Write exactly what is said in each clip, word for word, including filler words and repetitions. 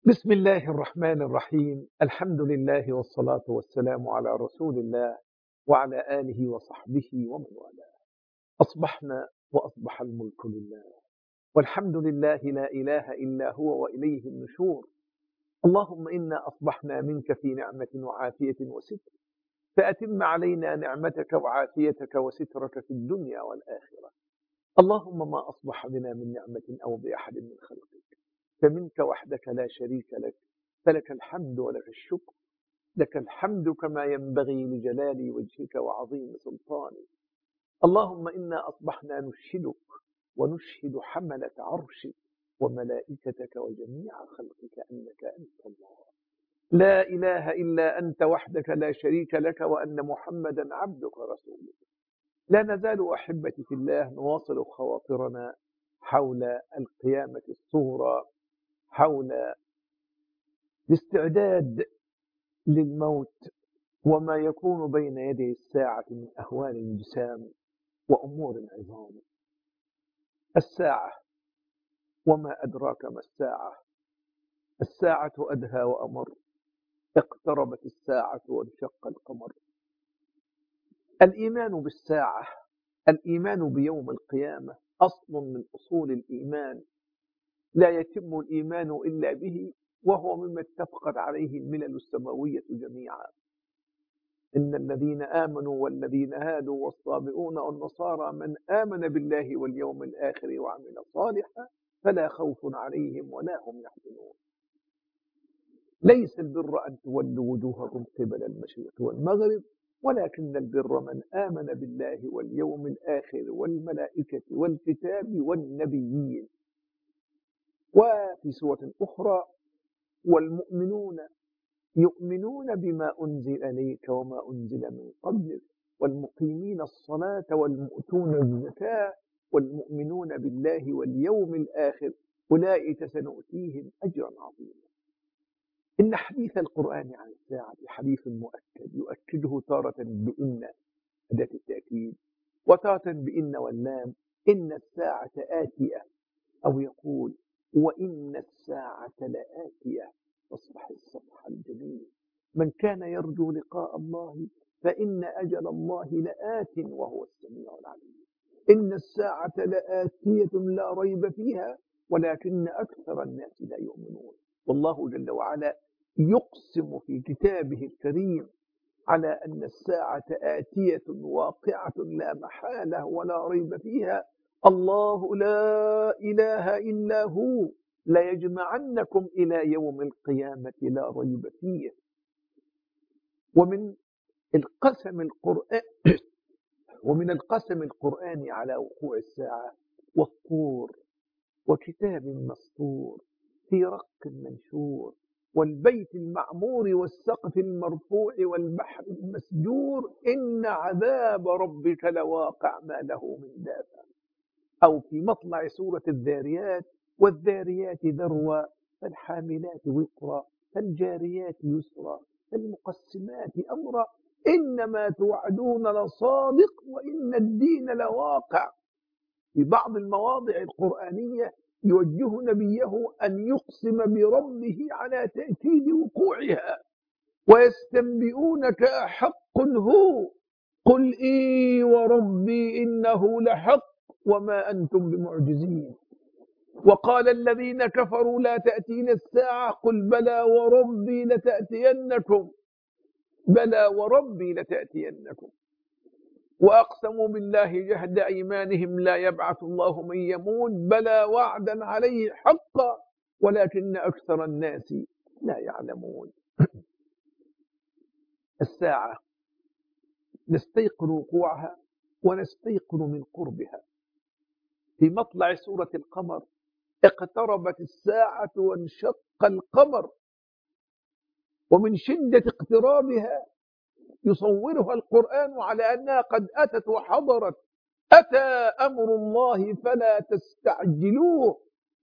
بسم الله الرحمن الرحيم. الحمد لله والصلاة والسلام على رسول الله وعلى آله وصحبه ومن والاه. أصبحنا وأصبح الملك لله، والحمد لله لا إله إلا هو وإليه النشور. اللهم إنا أصبحنا منك في نعمة وعافية وستر، فأتم علينا نعمتك وعافيتك وسترك في الدنيا والآخرة. اللهم ما أصبح بنا من نعمة أو بأحد من خلقك فمنك وحدك لا شريك لك، فلك الحمد ولك الشكر. لك الحمد كما ينبغي لجلال وجهك وعظيم سلطانك. اللهم إنا أصبحنا نشهدك ونشهد حملة عرشك وملائكتك وجميع خلقك أنك أنت الله، لا إله إلا أنت وحدك لا شريك لك، وأن محمدا عبدك ورسولك. لا نزال أحبتي في الله نواصل خواطرنا حول القيامة الصغرى، حول الاستعداد للموت وما يكون بين يدي الساعة من أهوال جسام وأمور عظام. الساعة وما أدراك ما الساعة. الساعة أدهى وأمر، اقتربت الساعة وانشق القمر. الإيمان بالساعة، الإيمان بيوم القيامة أصل من أصول الإيمان، لا يتم الإيمان إلا به، وهو مما اتفقت عليه الملل السماوية جميعا. إن الذين آمنوا والذين هادوا والصابئون والنصارى من آمن بالله واليوم الآخر وعمل صالحا فلا خوف عليهم ولا هم يحزنون. ليس البر أن تولوا وجوهكم قبل المشرق والمغرب، ولكن البر من آمن بالله واليوم الآخر والملائكة والكتاب والنبيين. وفي سورة أخرى: والمؤمنون يؤمنون بما أنزل إليك وما أنزل من قبلك والمقيمين الصلاة والمؤتون الزكاة والمؤمنون بالله واليوم الآخر أولئك سنؤتيهم أجرا عظيما. إن حديث القرآن عن الساعة حديث مؤكد، يؤكده تارة بإن أداة التأكيد، وتارة بإن واللام، إن الساعة آتية، أو يقول وإن الساعة لآتية. فاصفح الصفح الجميل. من كان يرجو لقاء الله فإن أجل الله لآت وهو السميع العليم. إن الساعة لآتية لا ريب فيها ولكن أكثر الناس لا يؤمنون. والله جل وعلا يقسم في كتابه الكريم على أن الساعة آتية واقعة لا محالة ولا ريب فيها. الله لا إله إلا هو ليجمعنكم إلى يوم القيامة لا ريب فيه. ومن القسم القرآن ومن القسم القرآني على وقوع الساعة: والطور وكتاب مسطور في رق منشور والبيت المعمور والسقف المرفوع والبحر المسجور إن عذاب ربك لواقع ما له من دافع. أو في مطلع سورة الذاريات: والذاريات ذروا فالحاملات وقرا فالجاريات يسرا فالمقسمات أمرا إنما توعدون لصادق وإن الدين لواقع. في بعض المواضع القرآنية يوجه نبيه أن يقسم بربه على تأكيد وقوعها: ويستنبئونك أحق هو قل إي وربي إنه لحق وما أنتم بمعجزين. وقال الذين كفروا لا تأتين الساعة قل بلى وربي لتأتينكم بلى وربي لتأتينكم. وأقسموا بالله جهد أيمانهم لا يبعث الله من يموت بلى وعدا عليه حقا ولكن أكثر الناس لا يعلمون. الساعة نستيقن وقوعها ونستيقن من قربها. في مطلع سورة القمر: اقتربت الساعة وانشق القمر. ومن شدة اقترابها يصورها القرآن على أنها قد أتت وحضرت. أتى أمر الله فلا تستعجلوه.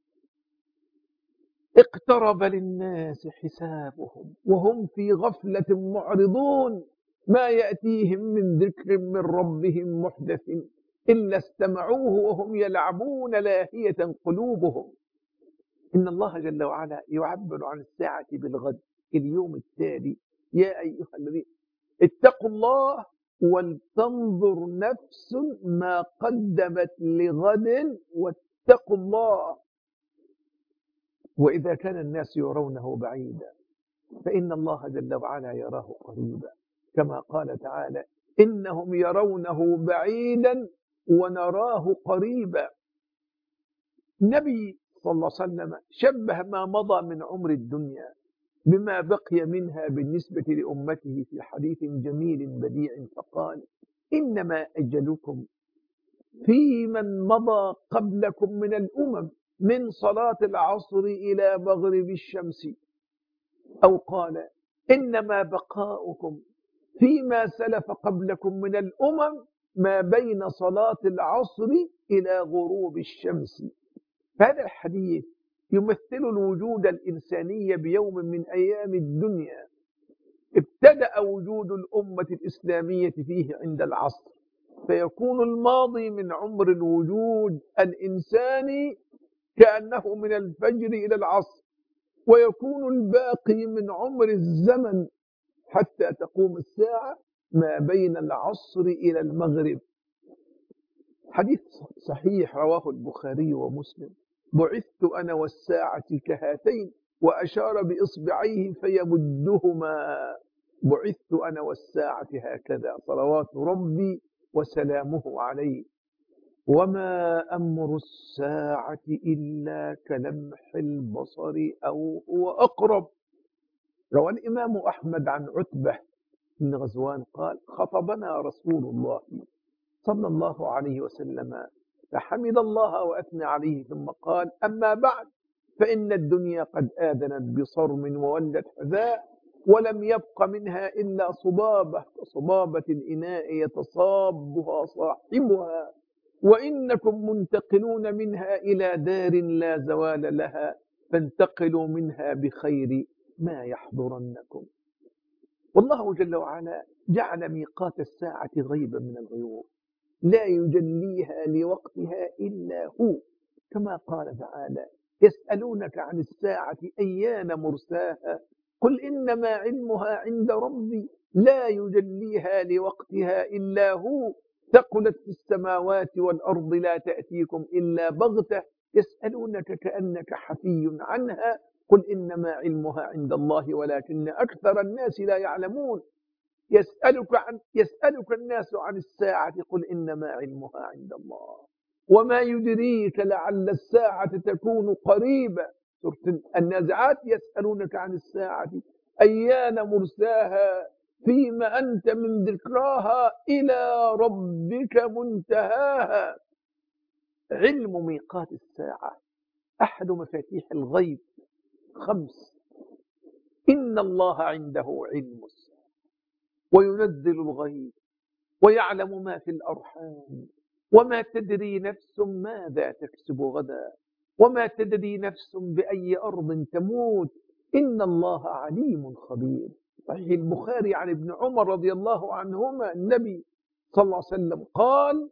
اقترب للناس حسابهم وهم في غفلة معرضون ما يأتيهم من ذكر من ربهم محدث إلا استمعوه وهم يلعبون لاهية قلوبهم. إن الله جل وعلا يعبر عن الساعة بالغد، اليوم التالي. يا أيها الذين اتقوا الله ولتنظر نفس ما قدمت لغد واتقوا الله. وإذا كان الناس يرونه بعيدا فإن الله جل وعلا يراه قريبا، كما قال تعالى: إنهم يرونه بعيدا ونراه قريبا. النبي صلى الله عليه وسلم شبه ما مضى من عمر الدنيا بما بقي منها بالنسبة لأمته في حديث جميل بديع، فقال: إنما أجلكم في من مضى قبلكم من الأمم من صلاة العصر إلى مغرب الشمس. أو قال: إنما بقاؤكم فيما سلف قبلكم من الأمم ما بين صلاة العصر إلى غروب الشمس. هذا الحديث يمثل الوجود الإنساني بيوم من أيام الدنيا ابتدأ وجود الأمة الإسلامية فيه عند العصر، فيكون الماضي من عمر الوجود الإنساني كأنه من الفجر إلى العصر، ويكون الباقي من عمر الزمن حتى تقوم الساعة ما بين العصر إلى المغرب. حديث صحيح رواه البخاري ومسلم: بعثت أنا والساعة كهاتين، وأشار بإصبعيه فيمدهما. بعثت أنا والساعة هكذا صلوات ربي وسلامه عليه. وما أمر الساعة إلا كلمح البصر أو هو أقرب. روى الإمام أحمد عن عتبة بن غزوان قال: خطبنا رسول الله صلى الله عليه وسلم فحمد الله وأثنى عليه ثم قال: أما بعد، فإن الدنيا قد آذنت بصرم وولت حذاء، ولم يبق منها إلا صبابة كصبابة الإناء يتصابها صاحبها، وإنكم منتقلون منها إلى دار لا زوال لها، فانتقلوا منها بخير ما يحضرنكم. والله جل وعلا جعل ميقات الساعة غيبا من الغيوب لا يجليها لوقتها إلا هو، كما قال تعالى: يسألونك عن الساعة أيان مرساها قل إنما علمها عند ربي لا يجليها لوقتها إلا هو، ثقلت في السماوات والأرض لا تأتيكم إلا بغتة، يسألونك كأنك حفي عنها قل إنما علمها عند الله ولكن أكثر الناس لا يعلمون. يسألك, عن يسألك الناس عن الساعة قل إنما علمها عند الله وما يدريك لعل الساعة تكون قريبا. سورة النازعات: يسألونك عن الساعة أيان مرساها فيما أنت من ذكراها إلى ربك منتهاها. علم ميقات الساعة أحد مفاتيح الغيب خمس: إن الله عنده علم الساعة وينزل الغيب ويعلم ما في الأرحام وما تدري نفس ماذا تكسب غدا وما تدري نفس بأي أرض تموت إن الله عليم خبير. صحيح البخاري عن ابن عمر رضي الله عنهما النبي صلى الله عليه وسلم قال: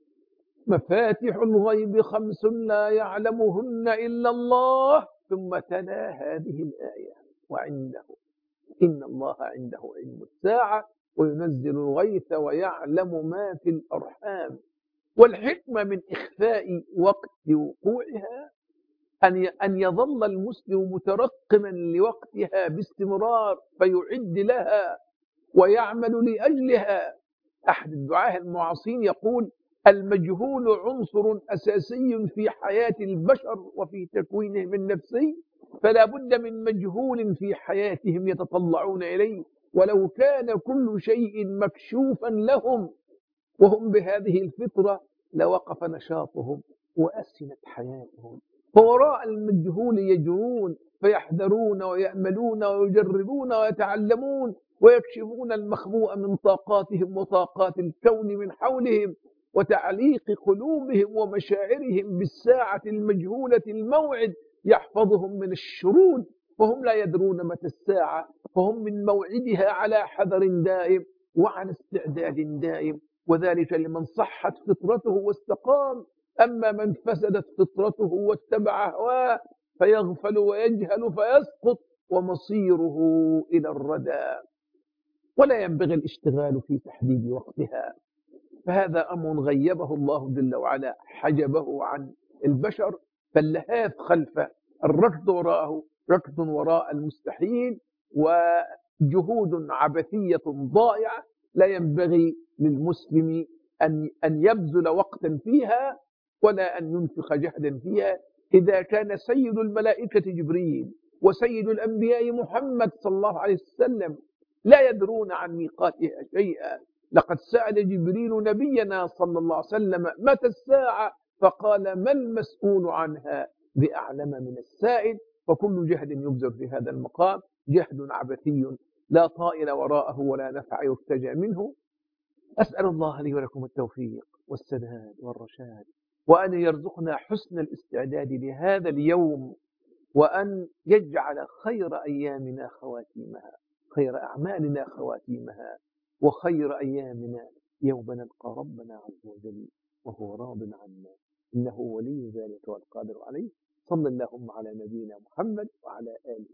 مفاتح الغيب خمس لا يعلمهن إلا الله، ثم تلا هذه الآية: وعنده إن الله عنده علم الساعة وينزل الغيث ويعلم ما في الأرحام. والحكمة من إخفاء وقت وقوعها أن يظل المسلم مترقما لوقتها باستمرار فيعد لها ويعمل لأجلها. أحد الدعاة المعاصرين يقول: المجهول عنصر أساسي في حياة البشر وفي تكوينهم النفسي، فلا بد من مجهول في حياتهم يتطلعون إليه، ولو كان كل شيء مكشوفا لهم وهم بهذه الفطرة لوقف نشاطهم وأسنت حياتهم. فوراء المجهول يجرون فيحذرون ويأملون ويجربون ويتعلمون ويكشفون المخبوء من طاقاتهم وطاقات الكون من حولهم وتعليق قلوبهم ومشاعرهم بالساعة المجهولة الموعد يحفظهم من الشرود، وهم لا يدرون متى الساعة، فهم من موعدها على حذر دائم وعلى استعداد دائم، وذلك لمن صحت فطرته واستقام. أما من فسدت فطرته واتبع هواه فيغفل ويجهل فيسقط ومصيره إلى الردى، ولا ينبغي الاشتغال في تحديد وقتها. فهذا أمر غيبه الله جل وعلا، حجبه عن البشر، فاللهاث خلفه، الركض وراءه ركض وراء المستحيل وجهود عبثية ضائعة لا ينبغي للمسلم أن أن يبذل وقتا فيها ولا أن ينفق جهدا فيها. إذا كان سيد الملائكة جبريل وسيد الأنبياء محمد صلى الله عليه وسلم لا يدرون عن ميقاتها شيئا، لقد سأل جبريل نبينا صلى الله عليه وسلم متى الساعة، فقال ما المسؤول عنها بأعلم من السائل. وكل جهد يبذل في هذا المقام جهد عبثي لا طائل وراءه ولا نفع يرتجى منه. أسأل الله لي ولكم التوفيق والسداد والرشاد، وأن يرزقنا حسن الاستعداد لهذا اليوم، وأن يجعل خير أيامنا خواتيمها، خير أعمالنا خواتيمها، وخير أيامنا يوم نلقى ربنا عز وجل وهو راض عنا، إنه ولي ذلك والقادر عليه. صلى اللهم على نبينا محمد وعلى آله